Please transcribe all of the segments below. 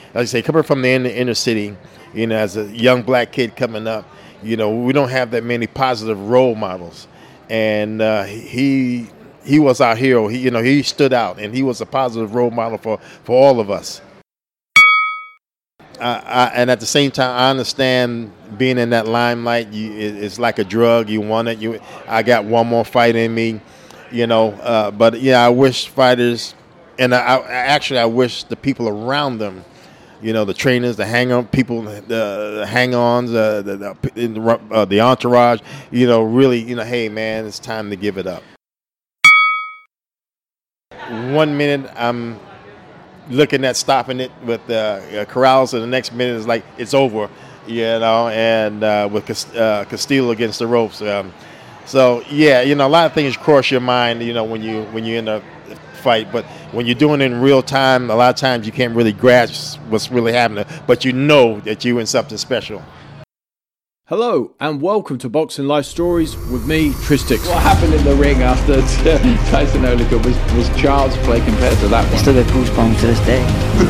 like I say, coming from the inner city, as a young black kid coming up, we don't have that many positive role models, and he was our hero. He stood out, and he was a positive role model for all of us. And at the same time, I understand being in that limelight. It's like a drug. You want it. I got one more fight in me, But yeah, I wish fighters, and I wish the people around them, the trainers, the hang-on people, the hang-ons, the entourage, really, hey man, it's time to give it up. 1 minute I'm looking at stopping it with Corrales, and the next minute is like it's over, and with Castillo against the ropes. So yeah, a lot of things cross your mind, when you're in a fight, but when you're doing it in real time, a lot of times you can't really grasp what's really happening, but you know that you're in something special. Hello and welcome to Boxing Life Stories with me, Tris Dixon. What happened in the ring after Tyson Oliver was child's play compared to that one. I still get goosebumps to this day.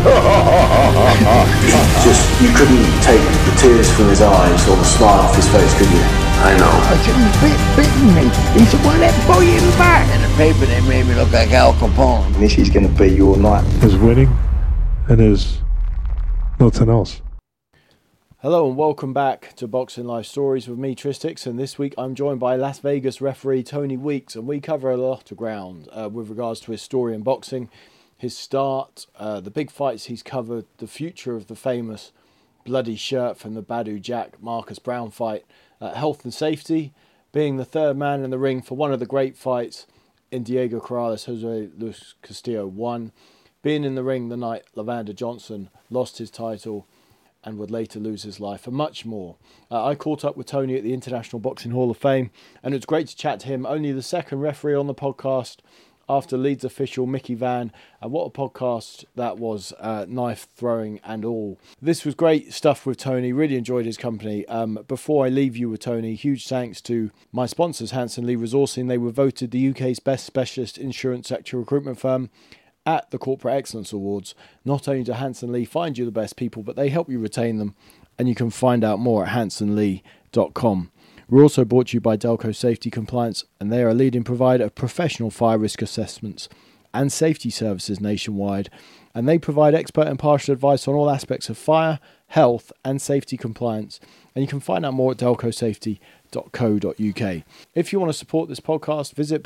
You couldn't take the tears from his eyes or the smile off his face, could you? I know. I said, he's bitten me. He said, well, let boy in the back. In the paper, they made me look like Al Capone. This is going to be your night. There's winning and there's nothing else. Hello and welcome back to Boxing Life Stories with me, Tris Dixon. This week I'm joined by Las Vegas referee Tony Weeks, and we cover a lot of ground with regards to his story in boxing, his start, the big fights he's covered, the future of the famous bloody shirt from the Badou Jack Marcus Brown fight, health and safety, being the third man in the ring for one of the great fights in Diego Corrales, Jose Luis Castillo won, being in the ring the night Levander Johnson lost his title and would later lose his life, and much more. I caught up with Tony at the International Boxing Hall of Fame, and it's great to chat to him, only the second referee on the podcast after Leeds official Mickey Vann, and what a podcast that was, knife throwing and all. This was great stuff with Tony, really enjoyed his company. Before I leave you with Tony, huge thanks to my sponsors, Hanson Lee Resourcing. They were voted the UK's best specialist insurance sector recruitment firm at the Corporate Excellence Awards. Not only do Hanson Lee find you the best people, but they help you retain them, and you can find out more at hansonlee.com. We're also brought to you by Delco Safety Compliance, and they are a leading provider of professional fire risk assessments and safety services nationwide, and they provide expert and impartial advice on all aspects of fire, health and safety compliance, and you can find out more at delcosafety.co.uk. If you want to support this podcast, visit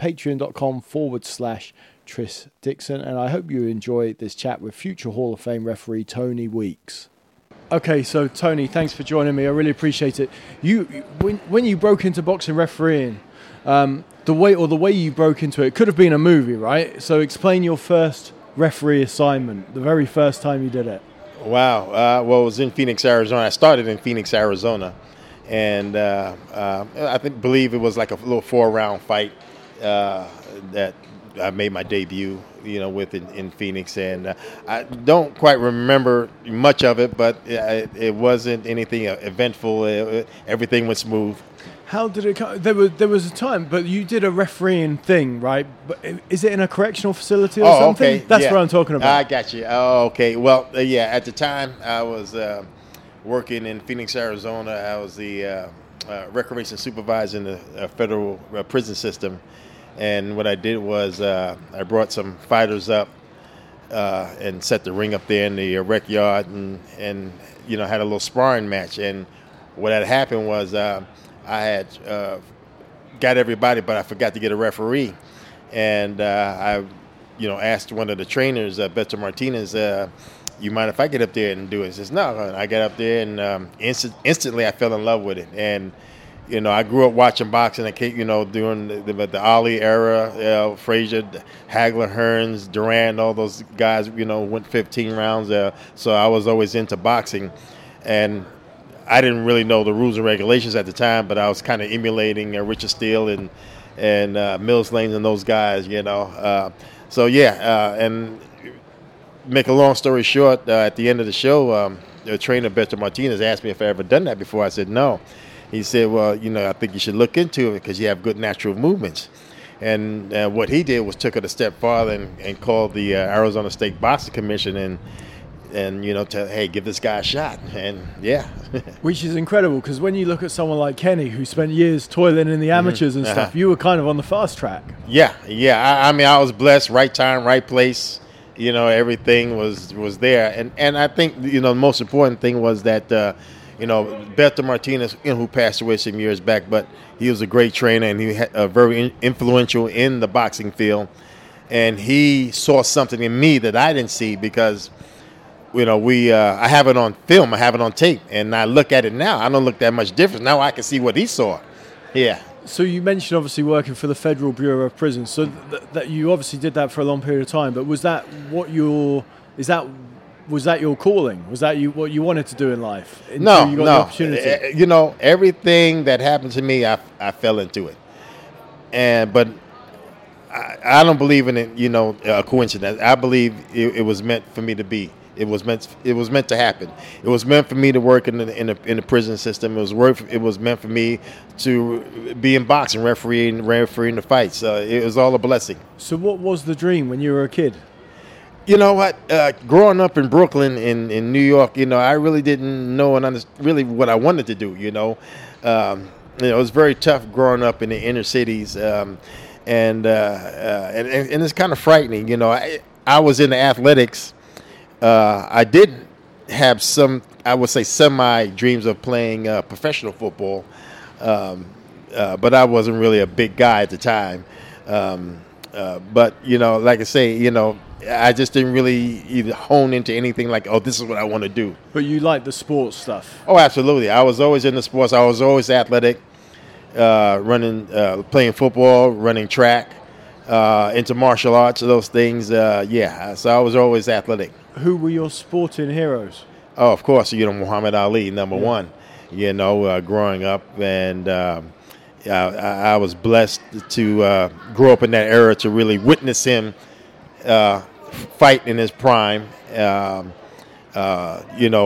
patreon.com/Tris Dixon, and I hope you enjoy this chat with future Hall of Fame referee Tony Weeks. Okay, so Tony, thanks for joining me. I really appreciate it. When you broke into boxing refereeing, the way you broke into it could have been a movie, right? So explain your first referee assignment, the very first time you did it. Wow. Well, it was in Phoenix, Arizona. I started in Phoenix, Arizona, and I believe it was like a little 4-round fight that I made my debut, with in Phoenix, and I don't quite remember much of it, but it wasn't anything eventful. Everything went smooth. How did it come? There was a time, but you did a refereeing thing, right? But is it in a correctional facility or something? Okay. That's what I'm talking about. I got you. Oh, okay. Well, at the time I was working in Phoenix, Arizona. I was the recreation supervisor in the federal prison system. And what I did was I brought some fighters up and set the ring up there in the rec yard and had a little sparring match. And what had happened was I had got everybody, but I forgot to get a referee. And I asked one of the trainers, Beto Martinez, you mind if I get up there and do it? He says, no. And I got up there and instantly I fell in love with it. And I grew up watching boxing. During the Ali era, Frazier, Hagler, Hearns, Durant, all those guys, went 15 rounds. So I was always into boxing, and I didn't really know the rules and regulations at the time, but I was kind of emulating Richard Steele and Mills Lane and those guys, and make a long story short, at the end of the show, the trainer Beto Martinez asked me if I ever done that before. I said no. He said, well, I think you should look into it because you have good natural movements. And what he did was took it a step farther and called the Arizona State Boxing Commission. And and tell, hey, give this guy a shot, and yeah. Which is incredible, because when you look at someone like Kenny, who spent years toiling in the amateurs and stuff, you were kind of on the fast track. Yeah. I mean, I was blessed. Right time, right place. Everything was there, and I think the most important thing was that Beto Martinez, who passed away some years back, but he was a great trainer, and he had very influential in the boxing field, and he saw something in me that I didn't see, because I have it on film, I have it on tape, and I look at it now. I don't look that much different now. I can see what he saw. Yeah. So you mentioned obviously working for the Federal Bureau of Prisons. So that you obviously did that for a long period of time. But was that what your calling? Was that what you wanted to do in life? No, you got the opportunity? Everything that happened to me, I fell into it, but I don't believe in it. A coincidence. I believe it was meant for me to be. It was meant to happen. It was meant for me to work in the prison system. It was meant for me to be in boxing, refereeing the fights. It was all a blessing. So what was the dream when you were a kid? You know what? Growing up in Brooklyn, in New York, I really didn't know really what I wanted to do. It was very tough growing up in the inner cities, and it's kind of frightening. I was into athletics. I did have some, I would say, semi dreams of playing professional football, but I wasn't really a big guy at the time. But like I say, I just didn't really either hone into anything like, oh, this is what I want to do. But you like the sports stuff? Oh, absolutely. I was always into sports. I was always athletic, playing football, running track, into martial arts, those things. So I was always athletic. Who were your sporting heroes? Oh, of course, Muhammad Ali, number one. Growing up, and I was blessed to grow up in that era to really witness him fight in his prime. Not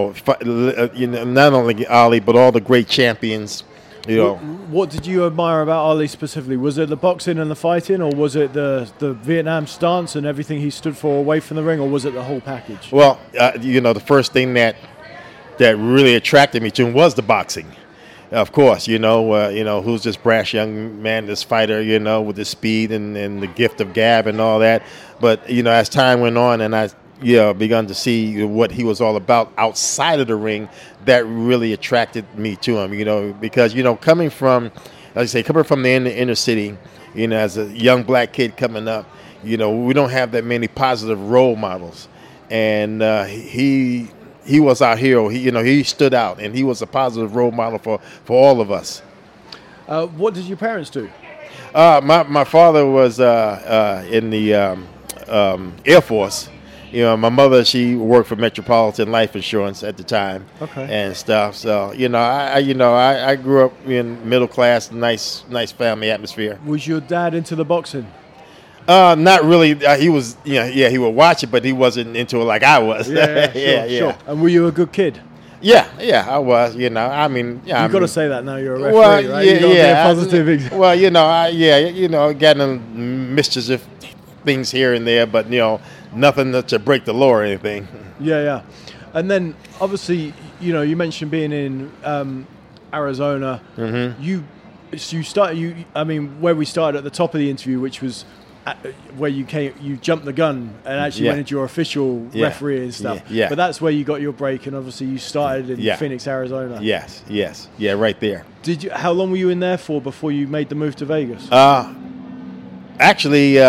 only Ali, but all the great champions. What did you admire about Ali specifically? Was it the boxing and the fighting, or was it the Vietnam stance and everything he stood for away from the ring, or was it the whole package? Well, the first thing that really attracted me to him was the boxing. Of course, who's this brash young man, this fighter, with the speed and the gift of gab and all that. But, as time went on and I begun to see what he was all about outside of the ring, that really attracted me to him, because, coming from, like I say, coming from the inner city, as a young black kid coming up, we don't have that many positive role models. And he was our hero. He stood out, and he was a positive role model for all of us. What did your parents do? My father was in the Air Force. My mother, she worked for Metropolitan Life Insurance at the time, and stuff. So, I grew up in middle class, nice family atmosphere. Was your dad into the boxing? Not really. He was, he would watch it, but he wasn't into it like I was. Sure. And were you a good kid? Yeah, I was. You've got to say that now. You're a referee, right? You got to be a positive example. Well, getting mischievous things here and there, but nothing to break the law or anything. Yeah. And then obviously, you mentioned being in Arizona. Mm-hmm. Where we started at the top of the interview, which was where you jumped the gun and actually went into your official referee and stuff. Yeah. But that's where you got your break, and obviously you started in Phoenix, Arizona. Yes. Yeah, right there. How long were you in there for before you made the move to Vegas? Actually,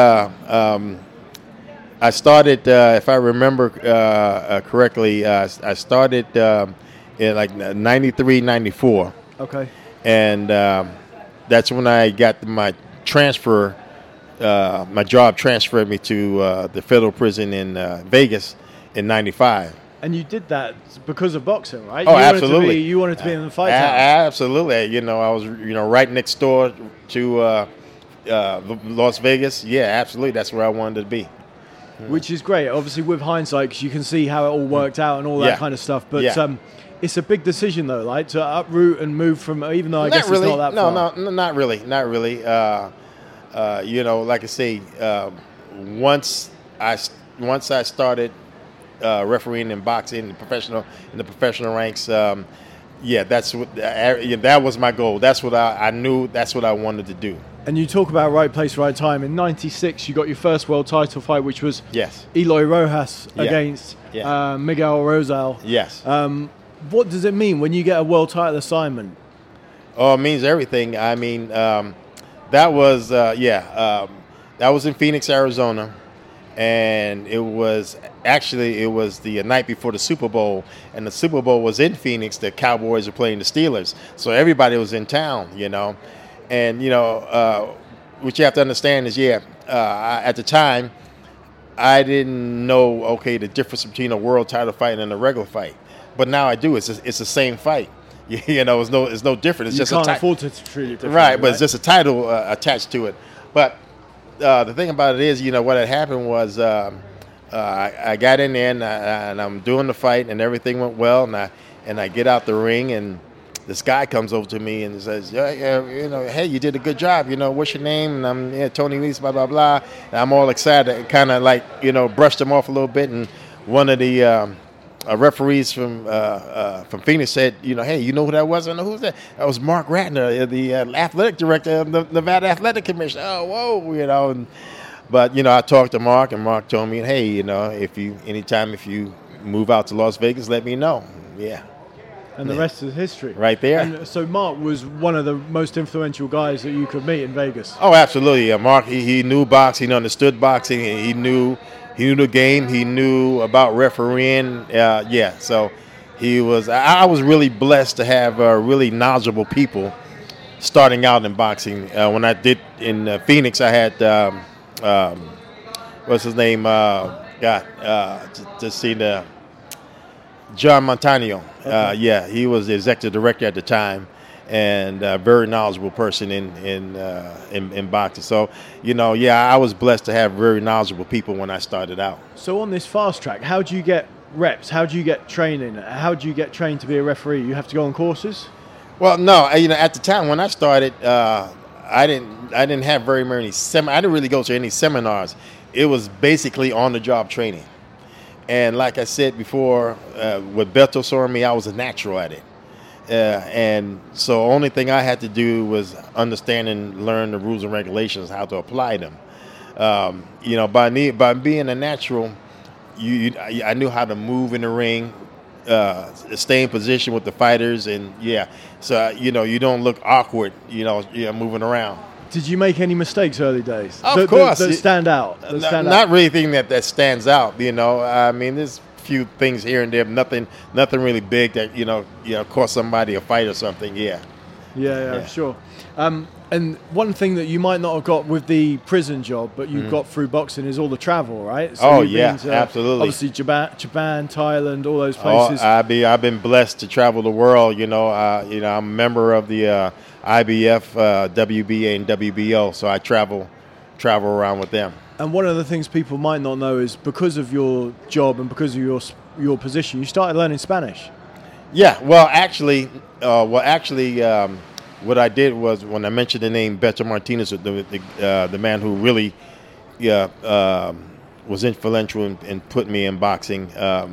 I started, if I remember correctly, I started in like 93, 94. Okay. And that's when I got my transfer. My job transferred me to the federal prison in Vegas in 95. And you did that because of boxing, right? Oh, absolutely. You wanted to be in the fight house. Absolutely. I was, right next door to Las Vegas. Yeah, absolutely. That's where I wanted to be. Which is great. Obviously, with hindsight, because you can see how it all worked out and all that kind of stuff. But it's a big decision, though, like to uproot and move from. Even though I guess it's not that far. No, not really. Like I say, once I started refereeing in boxing, in the professional ranks. Yeah, that's what that was my goal. That's what I knew. That's what I wanted to do. And you talk about right place, right time. In '96, you got your first world title fight, which was Yes. Eloy Rojas Yeah. against Yeah. Miguel Rosal. Yes. What does it mean when you get a world title assignment? Oh, it means everything. I mean, that was that was in Phoenix, Arizona, and it was the night before the Super Bowl, and the Super Bowl was in Phoenix. The Cowboys were playing the Steelers, so everybody was in town, and what you have to understand is, at the time, I didn't know the difference between a world title fight and a regular fight, but now I do. It's the same fight. It's no different. It's You just can't a afford to treat it differently, right, but it's just a title attached to it. But the thing about it is, what had happened was I got in there and I'm doing the fight and everything went well, and I get out the ring and this guy comes over to me and says, hey, you did a good job. What's your name? And I'm Tony Weeks, blah blah blah. And I'm all excited, kind of like brushed him off a little bit, and one of the referees from Phoenix said, hey, you know who that was? I know who's that. That was Mark Ratner, the athletic director of the Nevada Athletic Commission. Oh, whoa, But I talked to Mark, and Mark told me, hey, anytime if you move out to Las Vegas, let me know. Yeah. And the rest is history. Right there. And so Mark was one of the most influential guys that you could meet in Vegas. Oh, absolutely. Mark, he knew boxing, he understood boxing, he knew the game, he knew about refereeing. So I was really blessed to have really knowledgeable people starting out in boxing. When I did in Phoenix, I had, what's his name? To see the John Montanio. He was the executive director at the time, and a very knowledgeable person in boxing. So, I was blessed to have very knowledgeable people when I started out. So on this fast track, how do you get reps? How do you get training? How do you get trained to be a referee? You have to go on courses? Well, no. At the time when I started, I didn't have very many I didn't really go to any seminars. It was basically on the job training. And like I said before, with Beto Sormi, I was a natural at it. And so the only thing I had to do was understand and learn the rules and regulations, how to apply them. By being a natural, I knew how to move in the ring, stay in position with the fighters, and so you don't look awkward, moving around. Did you make any mistakes early days? Of course. That stand out? Not really anything that stands out, I mean, there's a few things here and there, nothing really big that, cost somebody a fight or something, Yeah, sure. And one thing that you might not have got with the prison job, but you've got through boxing, is all the travel, right? So absolutely. Obviously, Japan, Thailand, all those places. I've been blessed to travel the world. I'm a member of the IBF, WBA, and WBO, so I travel around with them. And one of the things people might not know is because of your job and because of your position, you started learning Spanish. Yeah, well, actually, what I did was, when I mentioned the name Beto Martinez, the man who really was influential in putting me in boxing,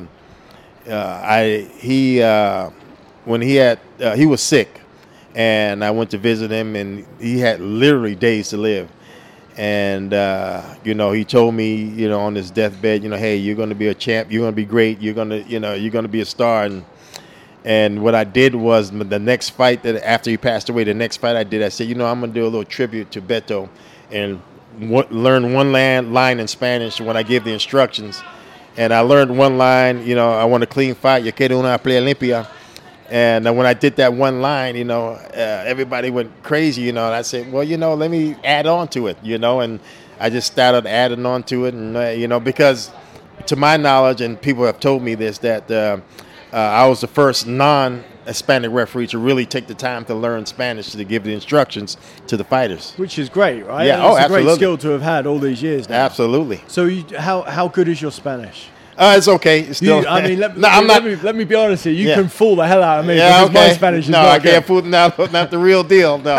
he was sick, and I went to visit him, and he had literally days to live. And, he told me, on his deathbed, hey, you're going to be a champ. You're going to be great. You're going to be a star. And what I did was, the next fight after he passed away, I said, I'm going to do a little tribute to Beto and learn one line in Spanish when I give the instructions. And I learned one line, I want a clean fight. Yo quiero una pelea limpia. And when I did that one line, everybody went crazy, and I said, well, let me add on to it, and I just started adding on to it. And, because to my knowledge, and people have told me this, that I was the first non-Hispanic referee to really take the time to learn Spanish to give the instructions to the fighters. Which is great, right? Yeah, it's a absolutely. great skill to have had all these years now. Absolutely. So how good is your Spanish? It's okay. It's still, let me be honest here. You can fool the hell out of me because my Spanish is no, not I good. can't fool. Not the real deal. No,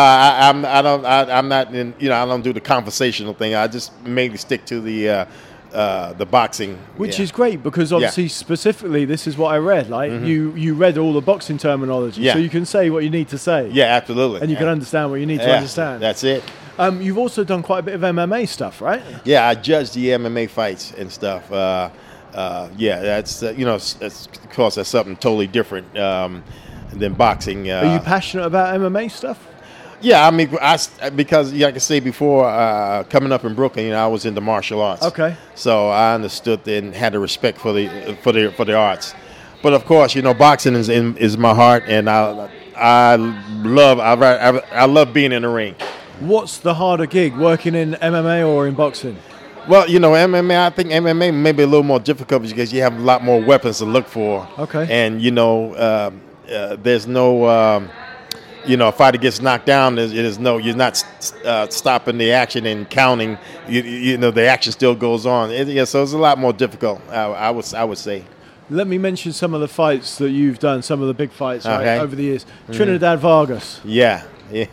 I'm not in. I don't do the conversational thing. I just mainly stick to the the boxing. Which is great because obviously specifically this is what I read. Like you read all the boxing terminology, so you can say what you need to say. Yeah, absolutely. And you can understand what you need to understand. That's it. You've also done quite a bit of MMA stuff, right? Yeah, I judged the MMA fights and stuff. That's of course that's something totally different than boxing. Are you passionate about MMA stuff? Yeah, I mean, because like I say before, coming up in Brooklyn, I was into martial arts. Okay. So I understood and had a respect for the arts. But of course, boxing is my heart, and I love being in the ring. What's the harder gig, working in MMA or in boxing? Well, MMA. I think MMA may be a little more difficult because you have a lot more weapons to look for. Okay. And there's no. A fighter gets knocked down. You're not stopping the action and counting. The action still goes on. So it's a lot more difficult. I would say. Let me mention some of the fights that you've done. Some of the big fights over the years. Mm-hmm. Trinidad Vargas. Yeah.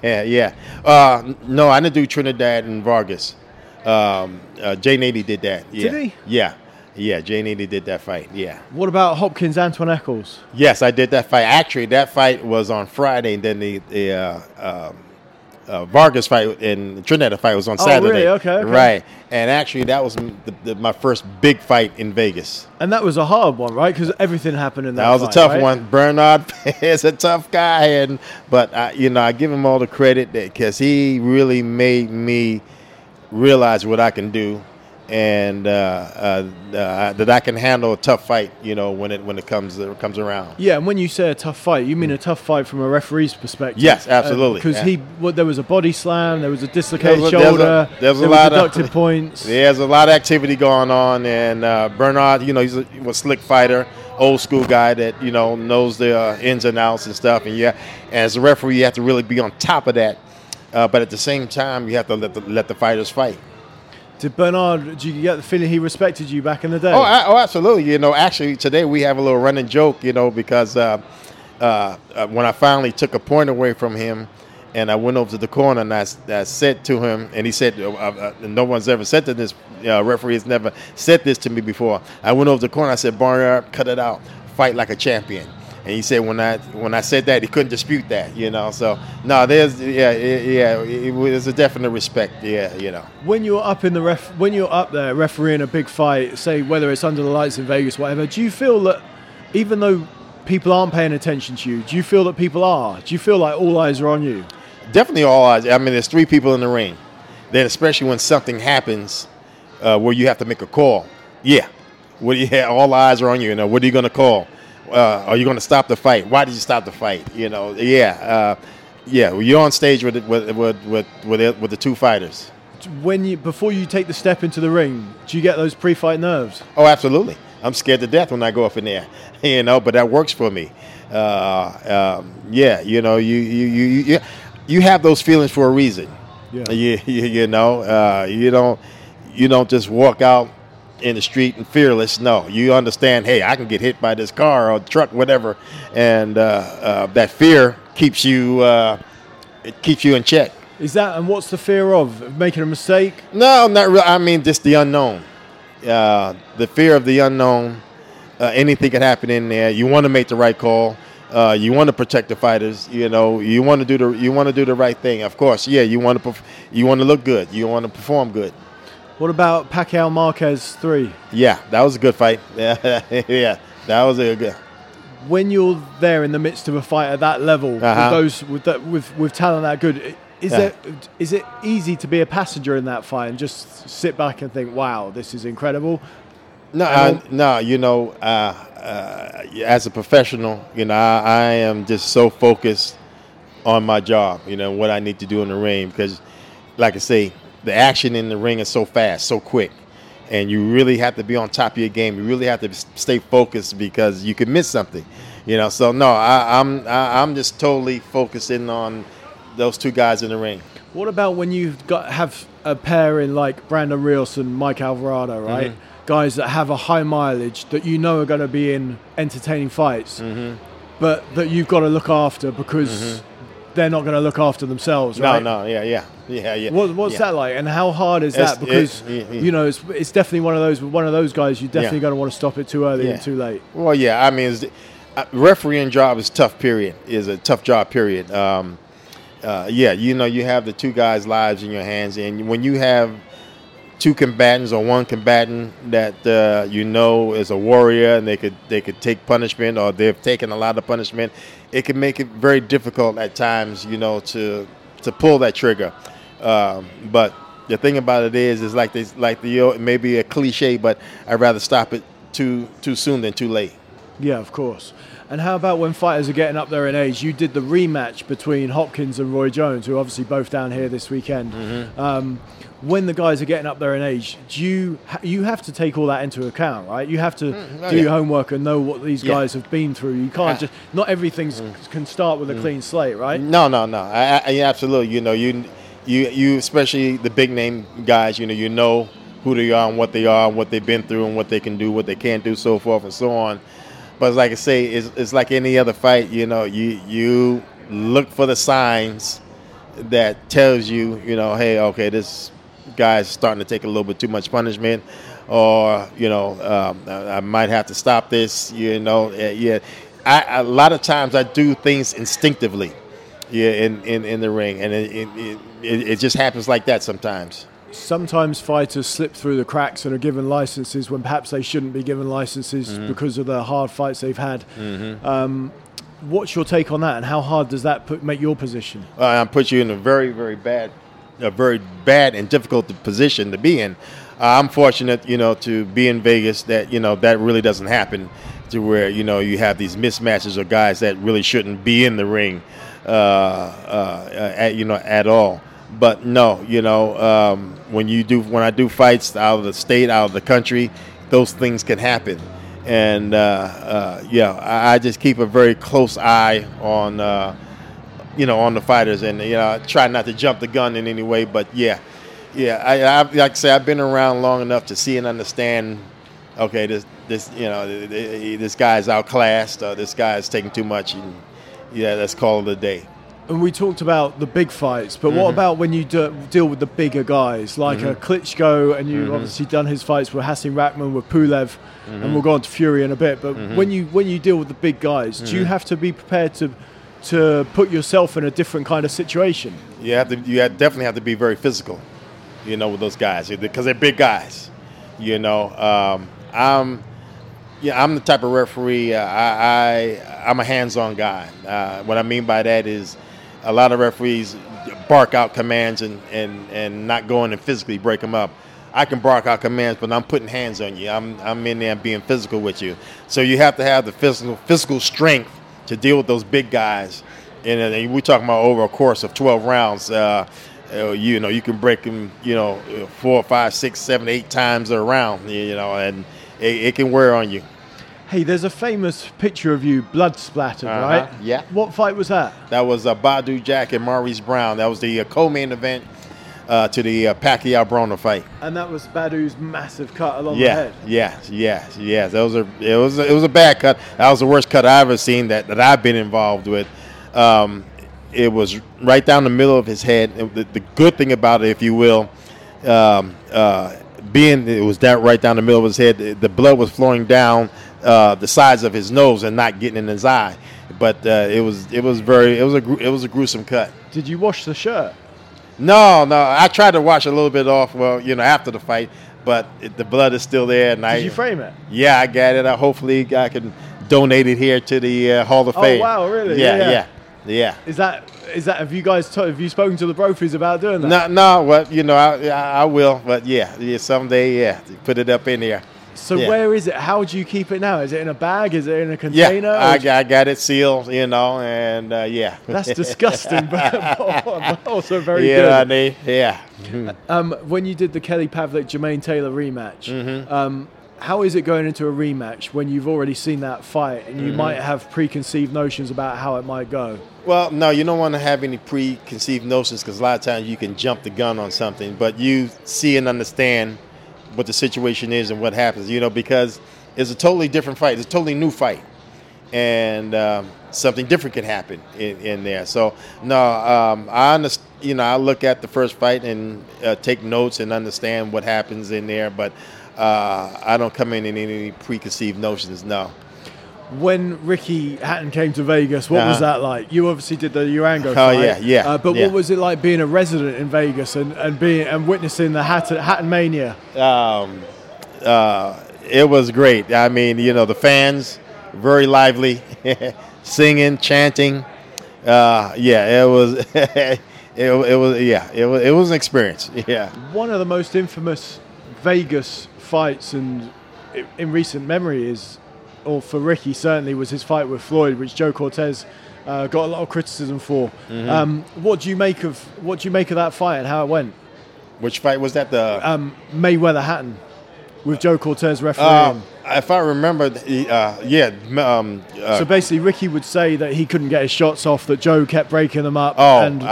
No, I didn't do Trinidad and Vargas. Jay Nady did that. Yeah. Did he? Yeah. Yeah, Jay Nady did that fight, yeah. What about Hopkins, Antoine Eccles? Yes, I did that fight. Actually, that fight was on Friday, and then the Vargas fight and Trinidad fight was on Saturday. Oh, really? Okay. Right. And actually, that was my first big fight in Vegas. And that was a hard one, right? Because everything happened in that fight. That was a tough one. Bernard is a tough guy, but I give him all the credit because he really made me realize what I can do. And that I can handle a tough fight, when it comes around. Yeah, and when you say a tough fight, you mean a tough fight from a referee's perspective. Yes, absolutely. Because there was a body slam, there was a dislocated shoulder, there was deducted points. There's a lot of activity going on, and Bernard, he was a slick fighter, old school guy that knows the ins and outs and stuff. And as a referee, you have to really be on top of that. But at the same time, you have to let the fighters fight. Did Bernard, you get the feeling he respected you back in the day? Oh, absolutely. Actually, today we have a little running joke, because when I finally took a point away from him and I went over to the corner and I said to him, and he said, no one's ever said to this, referee has never said this to me before. I went over to the corner, I said, Bernard, cut it out. Fight like a champion. And he said when I said that, he couldn't dispute that, So no, there's a definite respect, When you're up there refereeing a big fight, say whether it's under the lights in Vegas, whatever, do you feel that even though people aren't paying attention to you, do you feel that people are? Do you feel like all eyes are on you? Definitely all eyes. I mean, there's 3 people in the ring. Then especially when something happens where you have to make a call. Yeah, all eyes are on you. What are you going to call? Are you going to stop the fight? Why did you stop the fight? You're on stage with the 2 fighters. Before you take the step into the ring, do you get those pre-fight nerves? Oh, absolutely. I'm scared to death when I go up in there, but that works for me. You have those feelings for a reason. Yeah. You don't just walk out in the street and fearless. No, you understand, hey, I can get hit by this car or truck, whatever, and that fear keeps you in check. And what's the fear of making a mistake? No, not really. I mean, just the unknown. The fear of the unknown. Anything can happen in there. You want to make the right call. You want to protect the fighters. You want to do the right thing. Of course, yeah. You want to look good. You want to perform good. What about Pacquiao Marquez 3? Yeah, that was a good fight. Yeah, that was a good. When you're there in the midst of a fight at that level, with talent that good, is it easy to be a passenger in that fight and just sit back and think, "Wow, this is incredible"? No. As a professional, I am just so focused on my job. What I need to do in the ring because, like I say, the action in the ring is so fast, so quick, and you really have to be on top of your game. You really have to stay focused because you can miss something, So no, I'm just totally focusing on those 2 guys in the ring. What about when you have a pair in like Brandon Rios and Mike Alvarado, right? Mm-hmm. Guys that have a high mileage that are going to be in entertaining fights, but that you've got to look after because they're not going to look after themselves, right? No, yeah. What's that like, and how hard is that? Because you know, it's definitely one of those guys. You're definitely going to want to stop it too early and too late. Well, yeah. I mean, refereeing job is tough. Period. Is a tough job. Period. You know, you have the two guys' lives in your hands, and when you have two combatants or one combatant that you know is a warrior and they could take punishment, or they've taken a lot of punishment, it can make it very difficult at times, you know, to pull that trigger. But the thing about it is like it may be a cliche, but I'd rather stop it too soon than too late. Yeah, of course. And how about when fighters are getting up there in age? You did the rematch between Hopkins and Roy Jones, who are obviously both down here this weekend. When the guys are getting up there in age, you have to take all that into account, right? You have to do your homework and know what these guys have been through. You can't just, not everything can start with a clean slate, right? No. I absolutely. You know, you especially the big name guys. You know who they are and what they are, and what they've been through, and what they can do, what they can't do, so forth and so on. But like I say, it's like any other fight. You know, you look for the signs that tells you, hey, okay, this guy's starting to take a little bit too much punishment, or I might have to stop this. A lot of times I do things instinctively, in the ring, and it just happens like that sometimes. Sometimes fighters slip through the cracks and are given licenses when perhaps they shouldn't be given licenses because of the hard fights they've had. What's your take on that, and how hard does that make your position? Put you in a very, very bad and difficult position to be in. I'm fortunate, to be in Vegas that that really doesn't happen, to where you have these mismatches of guys that really shouldn't be in the ring, at all. But no, when I do fights out of the state, out of the country, those things can happen. And I just keep a very close eye on on the fighters, and I try not to jump the gun in any way. But I like I say, I've been around long enough to see and understand. Okay, this guy's outclassed, or this guy's taking too much, and let's call it a day. And we talked about the big fights, but what about when you deal with the bigger guys, like a Klitschko, and you've obviously done his fights with Hasim Rahman, with Pulev, and we'll go on to Fury in a bit. But when you deal with the big guys, do you have to be prepared to put yourself in a different kind of situation? You definitely have to be very physical, with those guys, because they're big guys. I'm the type of referee. I'm a hands-on guy. What I mean by that is, a lot of referees bark out commands and not go in and physically break them up. I can bark out commands, but I'm putting hands on you. I'm in there being physical with you. So you have to have the physical strength to deal with those big guys. And we're talking about over a course of 12 rounds. You can break them, 4, 5, 6, 7, 8 times a round, and it can wear on you. Hey, there's a famous picture of you blood splattered, right? Yeah. What fight was that? That was Badu Jack and Maurice Brown. That was the co-main event to the Pacquiao-Broner fight. And that was Badu's massive cut along the head. Yeah. It was a bad cut. That was the worst cut I've ever seen that I've been involved with. It was right down the middle of his head. The good thing about it, if you will, being it was that right down the middle of his head, the blood was flowing down the sides of his nose and not getting in his eye. But it was a gruesome cut. Did you wash the shirt? No. I tried to wash a little bit off. Well, after the fight, but the blood is still there. And Did you frame it? Yeah, I got it. Hopefully, I can donate it here to the Hall of Fame. Oh wow, really? Yeah. Is that? Have you guys? Have you spoken to the Brophies about doing that? No. Well, I will. But someday, put it up in here. So where is it? How do you keep it now? Is it in a bag? Is it in a container? Yeah, I got it sealed, and That's disgusting, but also very good. Yeah, I mean, yeah. When you did the Kelly Pavlik Jermaine Taylor rematch, how is it going into a rematch when you've already seen that fight and you might have preconceived notions about how it might go? Well, no, you don't want to have any preconceived notions, because a lot of times you can jump the gun on something, but you see and understand what the situation is and what happens, because it's a totally different fight. It's a totally new fight. and something different can happen in there. So no, I understand. I look at the first fight and take notes and understand what happens in there, but I don't come in any preconceived notions. No. When Ricky Hatton came to Vegas, what was that like? You obviously did the Urango fight. Oh yeah. But yeah. What was it like being a resident in Vegas and witnessing the Hatton mania? It was great. I mean, the fans very lively, singing, chanting. It was. It was an experience. Yeah. One of the most infamous Vegas fights in recent memory for Ricky certainly, was his fight with Floyd, which Joe Cortez got a lot of criticism for. Mm-hmm. What do you make of that fight and how it went? Which fight was that? The Mayweather Hatton with Joe Cortez refereeing. If I remember, so basically, Ricky would say that he couldn't get his shots off, that Joe kept breaking them up.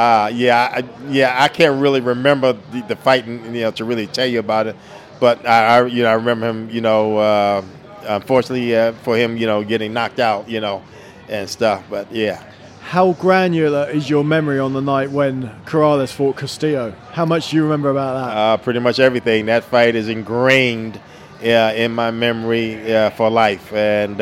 I can't really remember the fight, to really tell you about it. But I remember him, unfortunately for him, getting knocked out, and stuff. But yeah. How granular is your memory on the night when Corrales fought Castillo? How much do you remember about that? Pretty much everything. That fight is ingrained in my memory for life. And,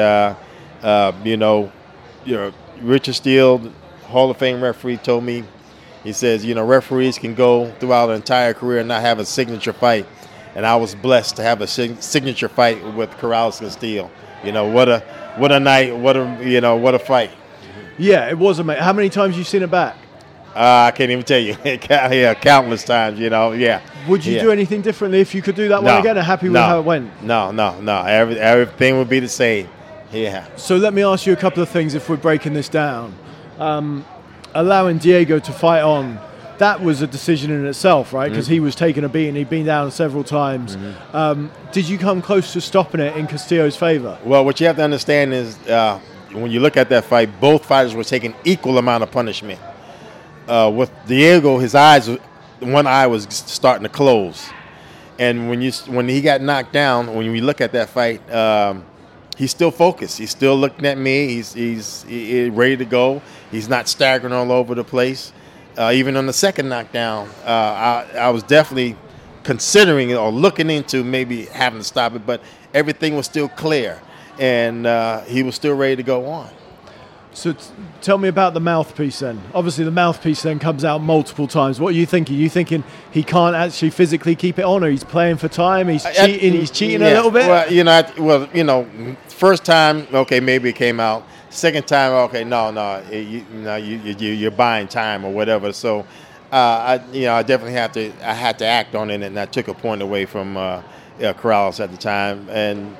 Richard Steele, Hall of Fame referee, told me, he says, referees can go throughout an entire career and not have a signature fight. And I was blessed to have a signature fight with Corrales Castillo. What a night, what a fight. Yeah, it was amazing. How many times you seen it back? I can't even tell you. Countless times, yeah. Would you do anything differently if you could do that one again? Or happy with how it went? No. Everything would be the same. Yeah. So let me ask you a couple of things if we're breaking this down. Allowing Diego to fight on, that was a decision in itself, right? Because he was taking a beating. He'd been down several times. Did you come close to stopping it in Castillo's favor? Well, what you have to understand is when you look at that fight, both fighters were taking equal amount of punishment. With Diego, one eye was starting to close, and when he got knocked down, when we look at that fight, he's still focused. He's still looking at me. He's ready to go. He's not staggering all over the place. Even on the second knockdown, I was definitely considering or looking into maybe having to stop it, but everything was still clear. And he was still ready to go on. So tell me about the mouthpiece then. Obviously, the mouthpiece then comes out multiple times. What are you thinking? Are you thinking he can't actually physically keep it on, or he's playing for time? He's cheating. He's cheating a little bit. Well, first time, okay, maybe it came out. Second time, okay, no, you're buying time or whatever. So, I definitely had to act on it, and I took a point away from Corrales at the time, and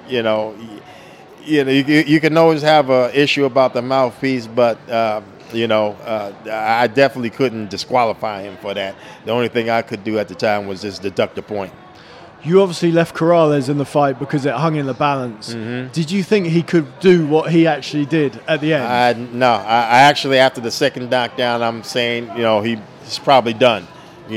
you can always have an issue about the mouthpiece, but I definitely couldn't disqualify him for that. The only thing I could do at the time was just deduct a point. You obviously left Corrales in the fight because it hung in the balance. Mm-hmm. Did you think he could do what he actually did at the end? No. I actually, after the second knockdown, I'm saying, he's probably done.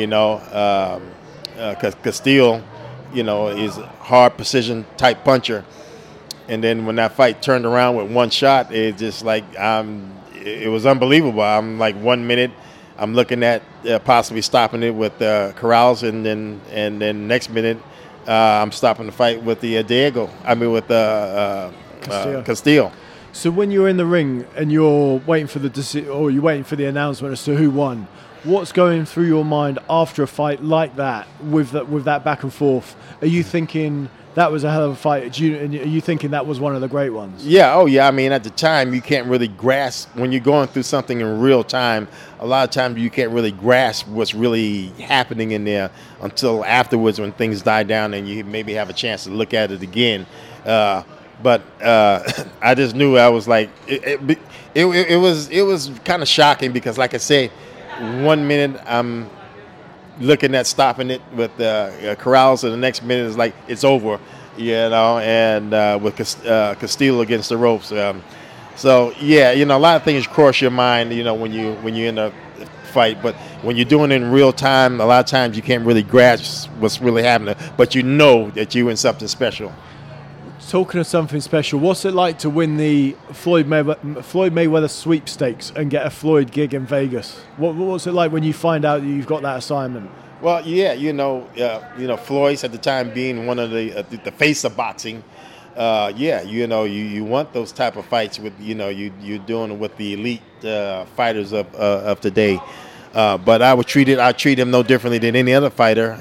Because Castillo, is a hard precision type puncher. And then when that fight turned around with one shot, it just it was unbelievable. I'm like 1 minute, I'm looking at possibly stopping it with Corrales, and then next minute I'm stopping the fight with Diego. With Castillo. So when you're in the ring and you're waiting for you're waiting for the announcement as to who won, what's going through your mind after a fight like that with that back and forth? Are you thinking that was a hell of a fight? Are you thinking that was one of the great ones? Yeah. Oh, yeah. At the time, you can't really grasp when you're going through something in real time. A lot of times, you can't really grasp what's really happening in there until afterwards, when things die down and you maybe have a chance to look at it again. But I just knew I was like, it was kind of shocking because, like I said, 1 minute I'm looking at stopping it with Corrales, and the next minute is like it's over, and with Castillo against the ropes. So yeah, a lot of things cross your mind, when you're in a fight, but when you're doing it in real time, a lot of times you can't really grasp what's really happening, but you know that you're in something special. Talking of something special, what's it like to win the Floyd Mayweather sweepstakes and get a Floyd gig in Vegas? What's it like when you find out that you've got that assignment? Well, yeah, Floyd's at the time being one of the face of boxing. You want those type of fights with, you're doing it with the elite fighters of today. But I treat him no differently than any other fighter.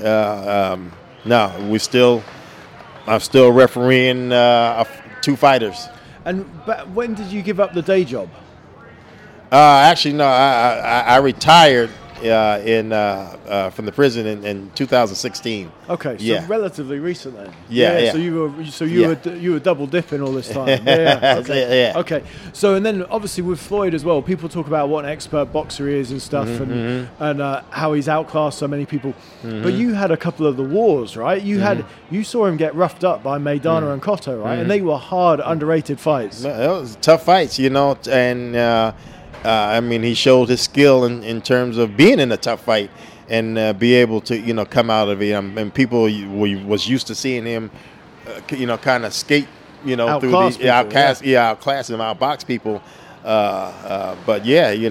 I'm still refereeing 2 fighters. And when did you give up the day job? Actually, no. I retired from the prison in 2016. Okay, so relatively recent then. Yeah. So you were double dipping all this time. Okay. Okay. So and then obviously with Floyd as well, people talk about what an expert boxer he is and stuff, and how he's outclassed so many people. But you had a couple of the wars, right? You saw him get roughed up by Maidana and Cotto, right? And they were hard, underrated fights. It was tough fights, and. He showed his skill in terms of being in a tough fight and be able to, come out of it. And people was used to seeing him, kind of skate, outclass through the outclass him, outbox people. But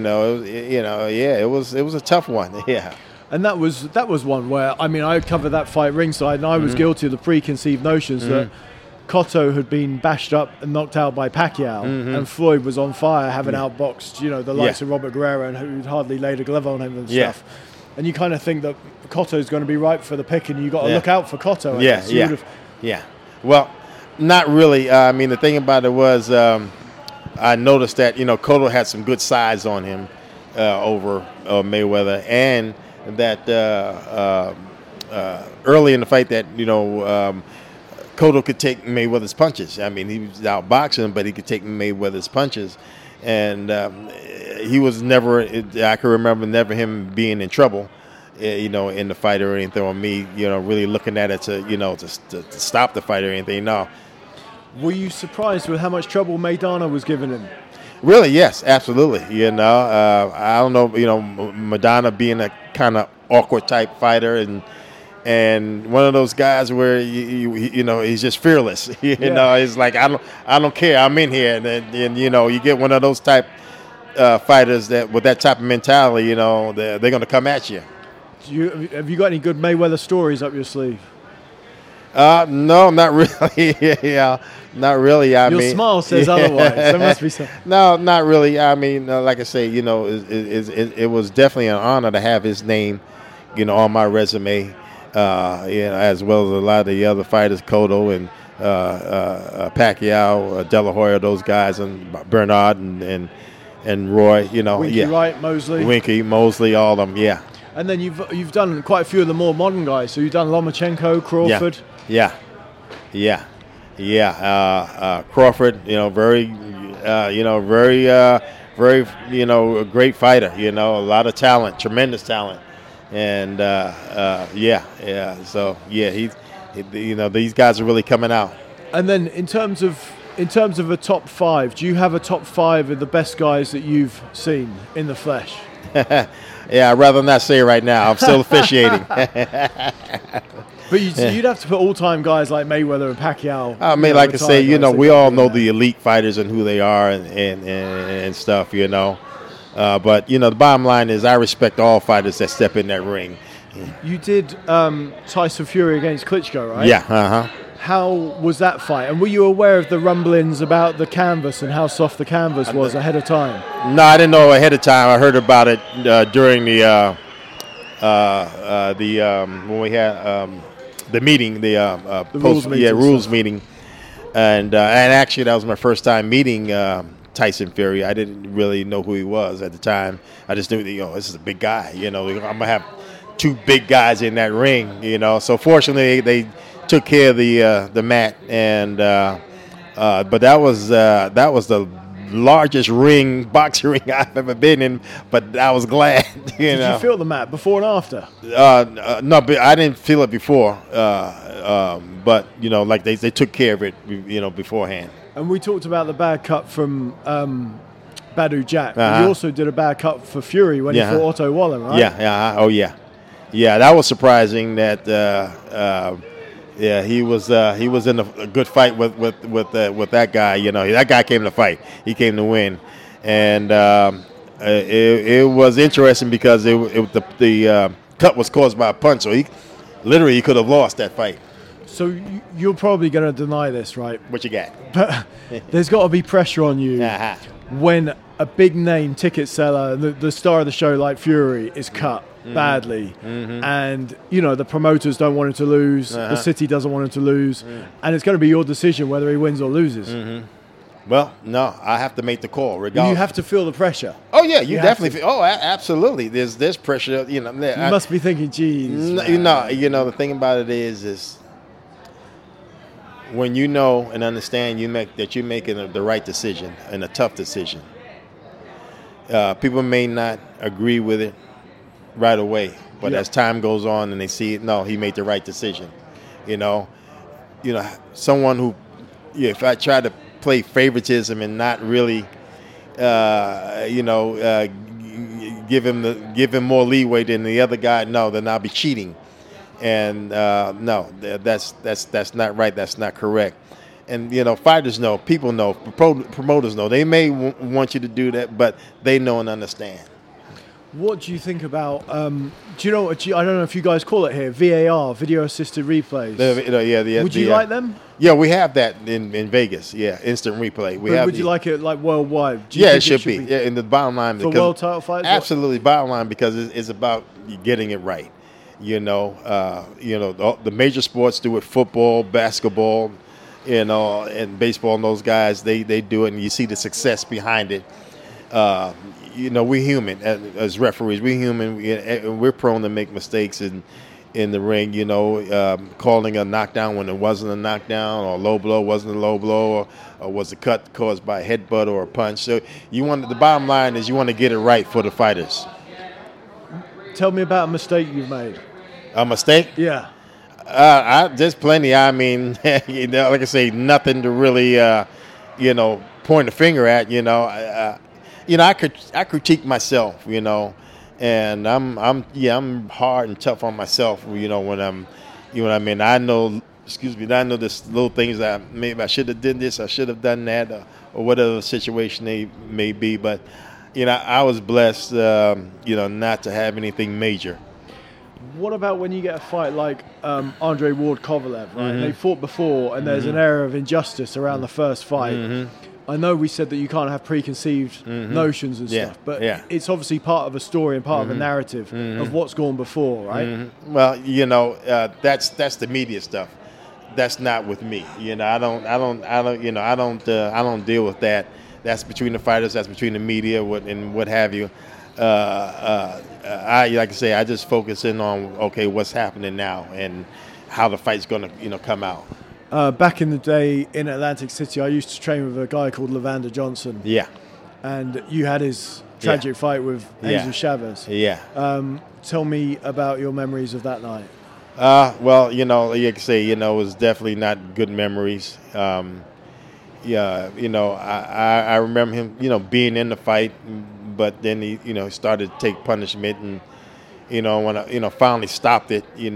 it was a tough one. Yeah. And that was one where I covered that fight ringside, and I was guilty of the preconceived notions that Cotto had been bashed up and knocked out by Pacquiao, and Floyd was on fire, having outboxed, the likes of Robert Guerrero, and who'd hardly laid a glove on him and stuff. And you kind of think that Cotto's going to be ripe for the pick, and you got to look out for Cotto. Well, not really. The thing about it was, I noticed that Cotto had some good size on him over Mayweather, and that early in the fight that Cotto could take Mayweather's punches. He was outboxing, but he could take Mayweather's punches. And he was never, I can remember never him being in trouble, in the fight or anything, or me, really looking at it to stop the fight or anything. No. Were you surprised with how much trouble Maidana was giving him? Really, yes, absolutely. I don't know, Maidana being a kind of awkward type fighter and one of those guys where he's just fearless. He's like I don't care. I'm in here, and you get one of those type fighters that with that type of mentality, they're going to come at you. Have you got any good Mayweather stories up your sleeve? No, not really. Not really. Your smile says otherwise. There must be some. No, not really. Like I say, it was definitely an honor to have his name, on my resume. As well as a lot of the other fighters, Cotto and Pacquiao, De La Hoya, those guys, and Bernard and Roy. Winky Wright, Mosley. Winky, Mosley, all of them. Yeah. And then you've done quite a few of the more modern guys. So you've done Lomachenko, Crawford. Yeah. Crawford, very, very, a great fighter. A lot of talent, tremendous talent. And so these guys are really coming out. And then in terms of a top 5, do you have a top 5 of the best guys that you've seen in the flesh? Yeah, I'd rather not say right now. I'm still officiating. But you'd have to put all-time guys like Mayweather and Pacquiao. Like I say, we all know the elite fighters and who they are and stuff, but the bottom line is I respect all fighters that step in that ring. You did Tyson Fury against Klitschko, right? Yeah. How was that fight? And were you aware of the rumblings about the canvas and how soft the canvas was ahead of time? No, I didn't know ahead of time. I heard about it during the when we had the meeting, the rules meeting, and actually that was my first time meeting Tyson Fury. I didn't really know who he was at the time. I just knew that, this is a big guy. I'm gonna have 2 big guys in that ring. So fortunately they took care of the mat, and but that was the largest boxing ring I've ever been in. But I was glad. Did you feel the mat before and after? No, but I didn't feel it before. But like they took care of it, beforehand. And we talked about the bad cut from Badou Jack. You also did a bad cut for Fury when he fought Otto Wallen, right? Yeah. Oh, yeah. Yeah, that was surprising that, Yeah, he was in a good fight with that guy. You know, that guy came to fight. He came to win, and it was interesting because the cut was caused by a punch. So he could have lost that fight. So you're probably going to deny this, right? What you got? But there's got to be pressure on you when a big name ticket seller, the star of the show like Fury, is cut badly, and the promoters don't want him to lose, the city doesn't want him to lose, and it's going to be your decision whether he wins or loses. Well, no, I have to make the call regardless. You have to feel the pressure. Oh yeah, you definitely. Absolutely. There's pressure. You must be thinking, geez. The thing about it is when you know and understand that you're making the right decision and a tough decision. People may not agree with it right away, but as time goes on and they see it, no, he made the right decision. Someone who, if I try to play favoritism and not really, give him more leeway than the other guy, no, then I'll be cheating. And no, that's not right. That's not correct. And fighters know, people know, promoters know. They may want you to do that, but they know and understand. What do you think about? Do you know? I don't know if you guys call it here VAR, video assisted replays. Would you like them? Yeah, we have that in Vegas. Yeah, instant replay. Would you like it like worldwide? It should be. Yeah, and the bottom line for world title fights. Absolutely, bottom line, because it's about getting it right. The major sports do it: football, basketball, and baseball. And those guys, they do it, and you see the success behind it. We're human as referees. We're human, and we're prone to make mistakes in the ring. Calling a knockdown when it wasn't a knockdown, or a low blow wasn't a low blow, or was a cut caused by a headbutt or a punch. So the bottom line is you want to get it right for the fighters. Tell me about a mistake you've made. A mistake? Yeah. There's plenty. I mean, like I say, nothing to really, point a finger at. I critique myself, and I'm hard and tough on myself. When I know this little things that maybe I should have done this, I should have done that, or whatever the situation they may be. But I was blessed, not to have anything major. What about when you get a fight like Andre Ward Kovalev, right? And they fought before, and there's an area of injustice around the first fight. I know we said that you can't have preconceived notions and stuff, but it's obviously part of a story and part of a narrative of what's gone before, right? Well, that's the media stuff. That's not with me. I don't deal with that. That's between the fighters. That's between the media and what have you. I just focus in on what's happening now and how the fight's going to come out. Back in the day in Atlantic City, I used to train with a guy called Levander Johnson. Yeah. And you had his tragic fight with Jesus Chavez. Yeah. Tell me about your memories of that night. Well, you can say, it was definitely not good memories. I remember him, being in the fight, but then he, started to take punishment, and, when I, finally stopped it, he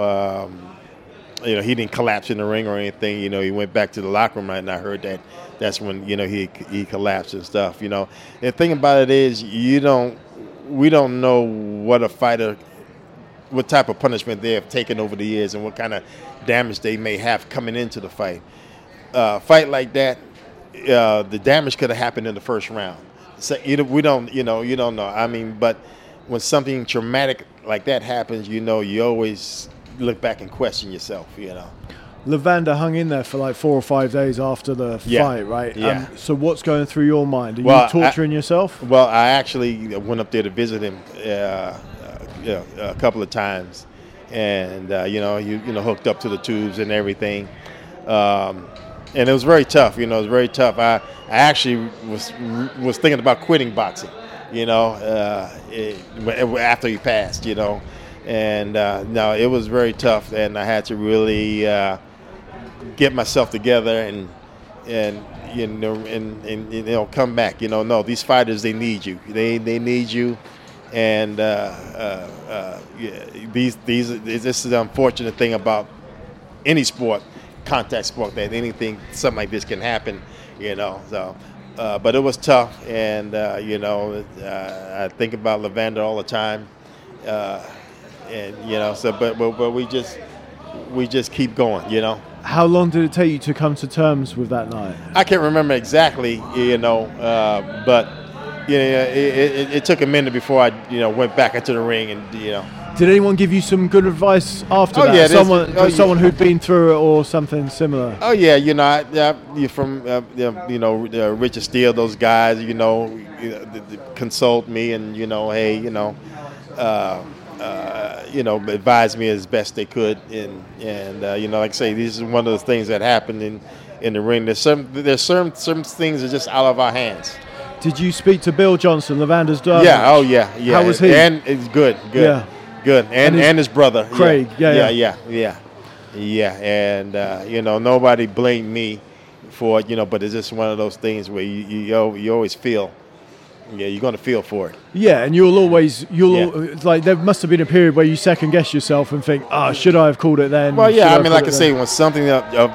didn't collapse in the ring or anything. He went back to the locker room, and I heard that's when, he collapsed and stuff. The thing about it is we don't know what type of punishment they have taken over the years and what kind of damage they may have coming into the fight. Fight like that, the damage could have happened in the first round. So you don't know. I mean, but when something traumatic like that happens, you always look back and question yourself. Levander hung in there for like 4 or 5 days after the fight, right? Yeah. So what's going through your mind? Are you torturing yourself? Well, I actually went up there to visit him a couple of times, and hooked up to the tubes and everything. And it was very tough. It was very tough. I actually was thinking about quitting boxing. After he passed. And no, it was very tough, and I had to really get myself together and come back. No, these fighters, they need you. They need you, and this is the unfortunate thing about any sport, contact sport, that something like this can happen, So, but it was tough, and I think about Levander all the time, and So, but we just keep going, How long did it take you to come to terms with that night? I can't remember exactly, but it took a minute before I went back into the ring, and Did anyone give you some good advice after Oh, that? yeah, Someone who'd been through it or something similar? Oh yeah, you're from Richard Steele, those guys, consult me and hey, advise me as best they could, and like I say, this is one of the things that happened in the ring. There's some things that are just out of our hands. Did you speak to Bill Johnson, Levander's dad? Yeah. Oh yeah. How was he? And it's good. Yeah. Good. And his brother Craig. Yeah. And nobody blamed me for it, but it's just one of those things where you always feel. Yeah, you're going to feel for it. Yeah, and like there must have been a period where you second guess yourself and think, should I have called it then? Well, yeah, like I say, when something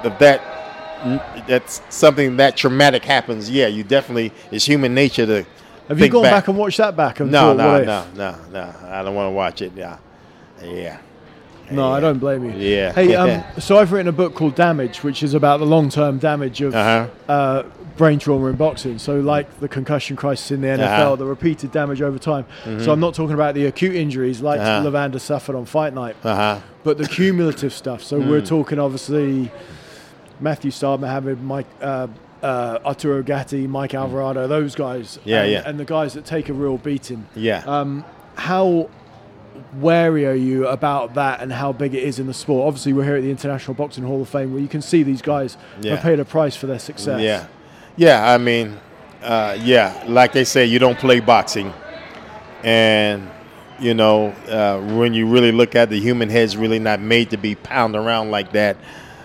that's something that traumatic happens, you definitely, it's human nature to. Have you gone back and watched that back? And No. I don't want to watch it. Yeah. No, I don't blame you. Yeah. Hey, so I've written a book called Damage, which is about the long-term damage of brain trauma in boxing. So like the concussion crisis in the NFL, the repeated damage over time. Mm-hmm. So I'm not talking about the acute injuries like Levander suffered on fight night, but the cumulative stuff. So we're talking obviously Matthew Starr, Mohammed, Mike, Arturo Gatti, Mike Alvarado, those guys. And the guys that take a real beating. Yeah. How wary are you about that and how big it is in the sport? Obviously, we're here at the International Boxing Hall of Fame where you can see these guys have paid a price for their success. Yeah, I mean, like they say, you don't play boxing. And, when you really look at the human head's really not made to be pounded around like that.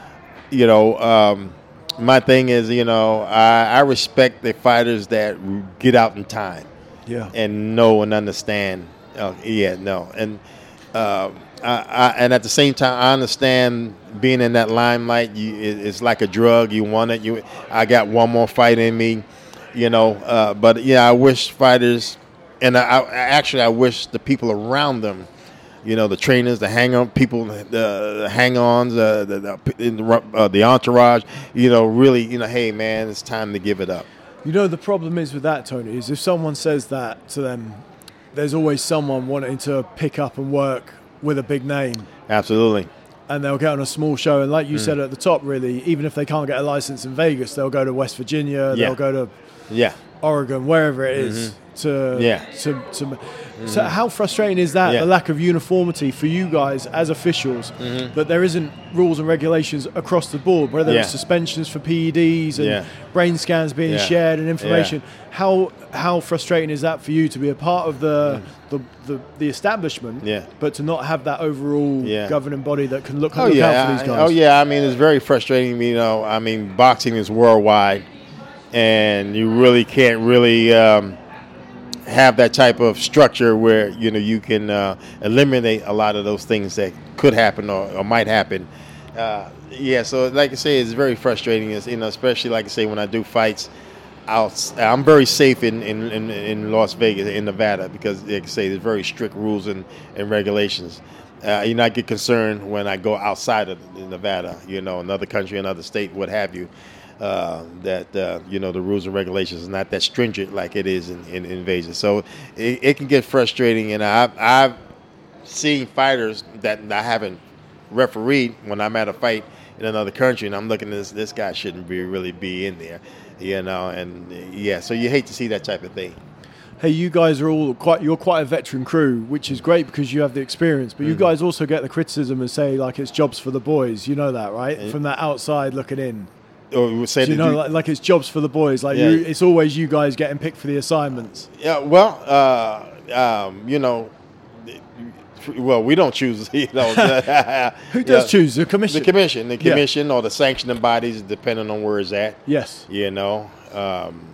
My thing is, I respect the fighters that get out in time and know and understand. And and at the same time, I understand being in that limelight. It's like a drug. You want it. I got one more fight in me, But I wish fighters, and I wish the people around them, the trainers, the hang-on people, the hang-ons, the entourage, really, hey man, it's time to give it up. The problem is with that, Tony, is if someone says that to them, there's always someone wanting to pick up and work with a big name. Absolutely. And they'll get on a small show. And like you said at the top, really, even if they can't get a license in Vegas, they'll go to West Virginia, they'll go to Oregon, wherever it is. So how frustrating is that, the lack of uniformity for you guys as officials, that there isn't rules and regulations across the board, whether it's suspensions for PEDs and brain scans being shared and information. How frustrating is that for you to be a part of the establishment, but to not have that overall governing body that can look out for these guys? Oh yeah, I mean, it's very frustrating. Boxing is worldwide, and you really can't have that type of structure where you can eliminate a lot of those things that could happen or might happen. So like I say, it's very frustrating. Especially like I say, when I do fights, I'm very safe in Las Vegas, in Nevada, because like I say, there's very strict rules and regulations. I get concerned when I go outside of Nevada, another country, another state, what have you. That the rules and regulations is not that stringent like it is in Vegas. So it can get frustrating, and I've seen fighters that I haven't refereed when I'm at a fight in another country, and I'm looking at this guy shouldn't really be in there, so you hate to see that type of thing. Hey, you guys are you're quite a veteran crew, which is great because you have the experience, but you guys also get the criticism and say like it's jobs for the boys, that, right? From that outside looking in. Or say like it's jobs for the boys. Like it's always you guys getting picked for the assignments. Yeah, well, well, we don't choose. Who does choose? The commission. The commission, or the sanctioning bodies, depending on where it's at. Yes.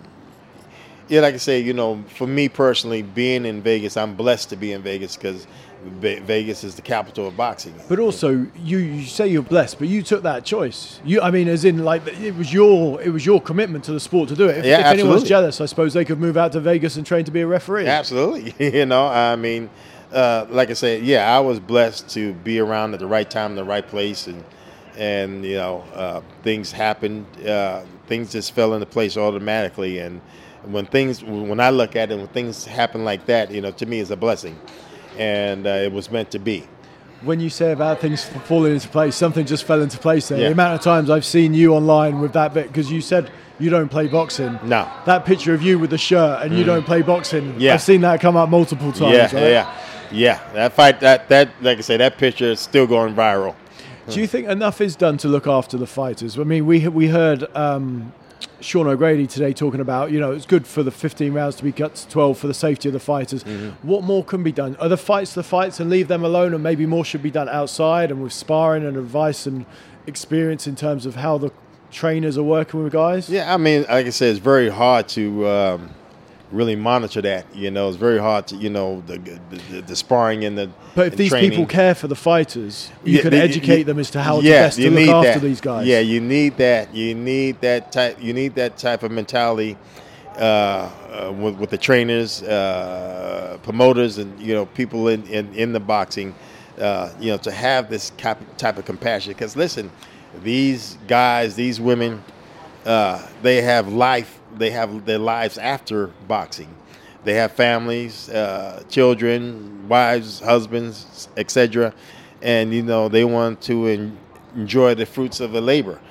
Like I say, for me personally, being in Vegas, I'm blessed to be in Vegas because Vegas is the capital of boxing. But also, you say you're blessed, but you took that choice. I mean, as in, like, it was your commitment to the sport to do it. If anyone's absolutely. jealous, I suppose they could move out to Vegas and train to be a referee. Absolutely. You know, I mean, like I said, yeah, I was blessed to be around at the right time in the right place, and you know, things happened. Things just fell into place automatically, and when I look at it, when things happen like that, you know, to me, it's a blessing, and it was meant to be. When you say about things falling into place, something just fell into place there. Yeah. The amount of times I've seen you online with that bit, because you said you don't play boxing. No. That picture of you with the shirt and you don't play boxing, Yeah. I've seen that come up multiple times. Yeah. That fight, that like I say, that picture is still going viral. Do you think enough is done to look after the fighters? I mean, we heard Sean O'Grady today talking about, you know, it's good for the 15 rounds to be cut to 12 for the safety of the fighters. What more can be done? Are the fights and leave them alone, and maybe more should be done outside and with sparring and advice and experience in terms of how the trainers are working with guys? Yeah, I mean, like I said, it's very hard to really monitor that. You know, it's very hard to, you know, the sparring and the. But if these training. people care for the fighters, you can educate them as to how yes, best to look after these guys. Yeah, you need that. You need that type of mentality with the trainers, promoters, and you know, people in the boxing. You know, to have this type of compassion. Because listen, these guys, these women, they have life. They have their lives after boxing. They have families, children, wives, husbands, etc. And, you know, they want to enjoy the fruits of the labor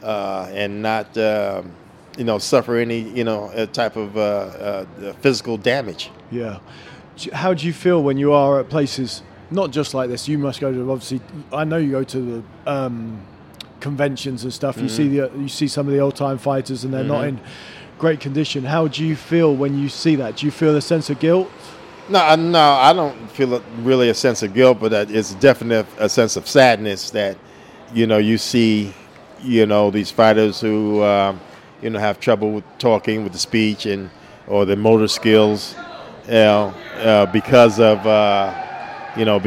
and not, you know, suffer any, you know, type of physical damage. Yeah. How do you feel when you are at places, not just like this? You must go to, obviously, I know you go to the conventions and stuff. You see some of the old-time fighters and they're not in great condition. How do you feel when you see that? Do you feel a sense of guilt? No, I don't feel really a sense of guilt, but it's definitely a sense of sadness that, you know, you see, you know, these fighters who, you know, have trouble with talking, with the speech or the motor skills, you know, because of, you know,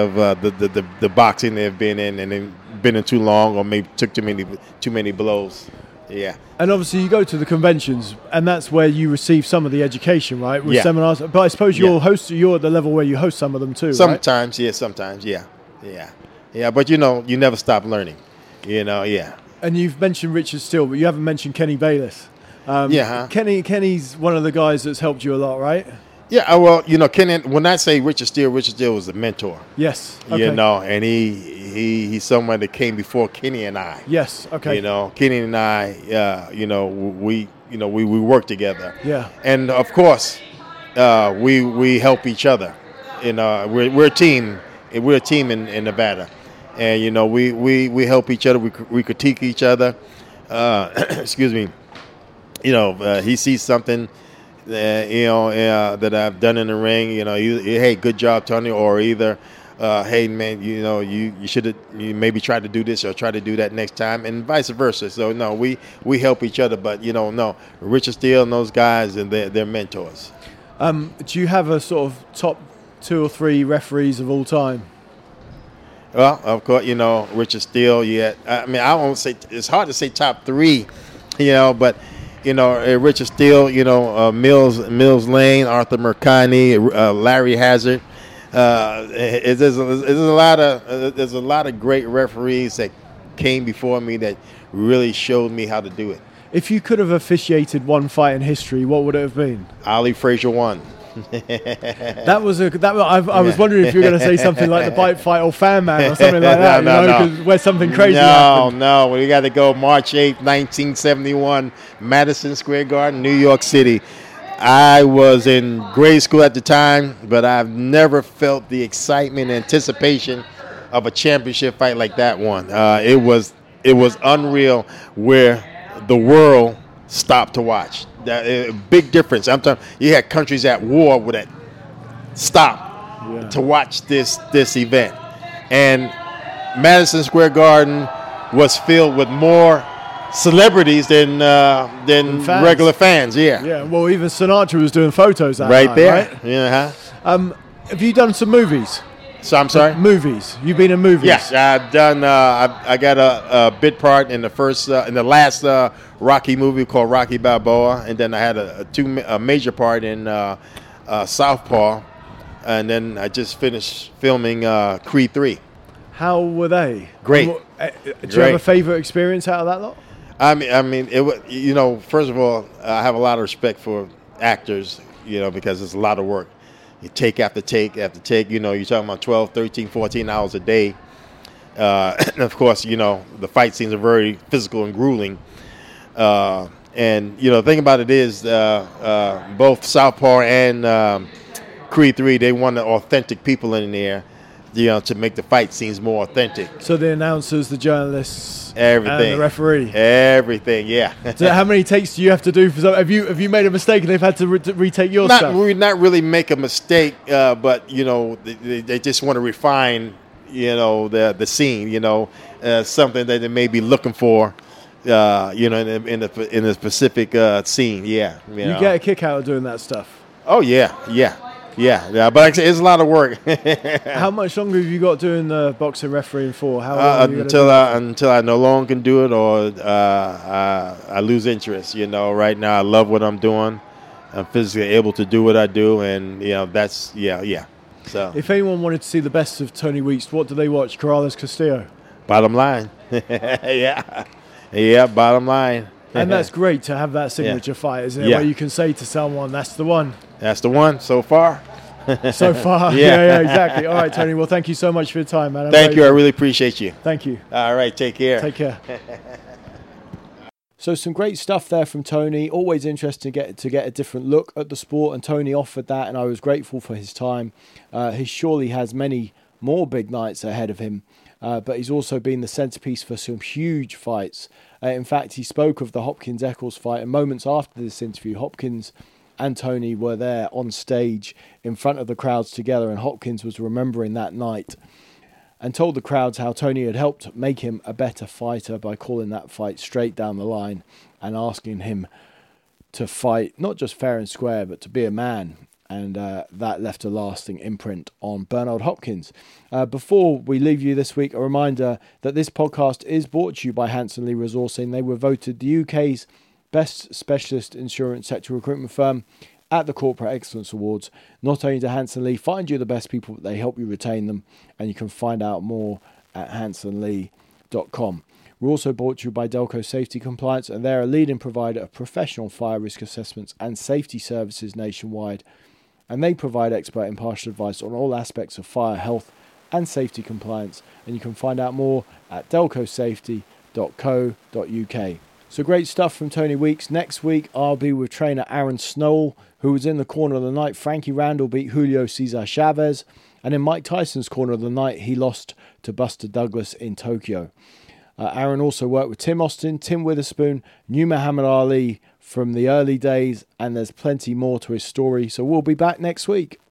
the boxing they've been in and they've been in too long or maybe took too many blows. Yeah. And obviously you go to the conventions and that's where you receive some of the education, right? With seminars. But I suppose you're at the level where you host some of them too, sometimes, right? Sometimes, yeah. But you know, you never stop learning, you know, yeah. And you've mentioned Richard Steele, but you haven't mentioned Kenny Bayless. Kenny's one of the guys that's helped you a lot, right? Yeah, well, you know, Kenny, when I say Richard Steele was a mentor. Yes. Okay. You know, and he's someone that came before Kenny and I. Yes. Okay. You know, Kenny and I, you know, we work together. Yeah. And of course, we help each other. You know, we're a team. We're a team in Nevada, and you know, we help each other. We critique each other. Excuse me. You know, he sees something. You know, that I've done in the ring, you know, hey, good job, Tony, or either, hey, man, you know, you maybe try to do this or try to do that next time, and vice versa. So, no, we help each other, but, you know, no, Richard Steele and those guys, and they're mentors. Do you have a sort of top 2 or 3 referees of all time? Well, of course, you know, Richard Steele, yeah. I mean, I won't say, it's hard to say top 3, you know, but, you know, Richard Steele, you know, Mills Lane, Arthur Mercani, Larry Hazard. There's a lot of great referees that came before me that really showed me how to do it. If you could have officiated one fight in history, what would it have been? Ali Frazier won. I was wondering if you were going to say something like the Bite Fight or Fan Man or something like that. No. Where something crazy happened. No. We got to go March 8th, 1971, Madison Square Garden, New York City. I was in grade school at the time, but I've never felt the excitement and anticipation of a championship fight like that one. It was unreal, where the world stopped to watch. Big difference. I'm talking. You had countries at war with that stop to watch this event, and Madison Square Garden was filled with more celebrities than fans. Regular fans. Yeah. Well, even Sinatra was doing photos out right there. Right? Yeah. Have you done some movies? So I'm sorry? Movies. You've been in movies. Yes, I've done. I got a bit part in the last Rocky movie called Rocky Balboa, and then I had a major part in Southpaw, and then I just finished filming Creed 3. How were they? Great. Do you have a favorite experience out of that lot? I mean, it was. First of all, I have a lot of respect for actors, because it's a lot of work. You take after take after take. You're talking about 12, 13, 14 hours a day. And of course, the fight scenes are very physical and grueling. And the thing about it is, both Southpaw and Creed 3, they want the authentic people in there, to make the fight scenes more authentic. So the announcers, the journalists, everything, and the referee, everything, yeah. So how many takes do you have to do? Have you made a mistake and they've had to retake your stuff? Not really make a mistake, but they just want to refine, the scene, something that they may be looking for, in a specific scene. Yeah, you get a kick out of doing that stuff. Oh yeah. But like I said, it's a lot of work. How much longer have you got doing the boxing refereeing for? How long until I no longer can do it, or I lose interest. Right now I love what I'm doing. I'm physically able to do what I do, and that's yeah. So if anyone wanted to see the best of Tony Weeks, what do they watch? Corrales Castillo. Bottom line, yeah. Bottom line. And that's great to have that signature fight, isn't it? Yeah. Where you can say to someone, that's the one. That's the one so far. So far. Yeah, exactly. All right, Tony. Well, thank you so much for your time, man. Thank you. I really appreciate you. Thank you. All right. Take care. Take care. So some great stuff there from Tony. Always interesting to get a different look at the sport, and Tony offered that, and I was grateful for his time. He surely has many more big nights ahead of him, but he's also been the centerpiece for some huge fights. In fact, he spoke of the Hopkins-Eccles fight, and moments after this interview, Hopkins and Tony were there on stage in front of the crowds together, and Hopkins was remembering that night and told the crowds how Tony had helped make him a better fighter by calling that fight straight down the line and asking him to fight not just fair and square, but to be a man. And that left a lasting imprint on Bernard Hopkins. Before we leave you this week, a reminder that this podcast is brought to you by Hanson Lee Resourcing. They were voted the UK's best specialist insurance sector recruitment firm at the Corporate Excellence Awards. Not only do Hanson Lee find you the best people, but they help you retain them. And you can find out more at hansonlee.com. We're also brought to you by Delco Safety Compliance, and they're a leading provider of professional fire risk assessments and safety services nationwide. And they provide expert impartial advice on all aspects of fire, health and safety compliance. And you can find out more at delcosafety.co.uk. So great stuff from Tony Weeks. Next week, I'll be with trainer Aaron Snowell, who was in the corner of the night. Frankie Randall beat Julio Cesar Chavez. And in Mike Tyson's corner of the night, he lost to Buster Douglas in Tokyo. Aaron also worked with Tim Austin, Tim Witherspoon, knew Muhammad Ali from the early days, and there's plenty more to his story. So we'll be back next week.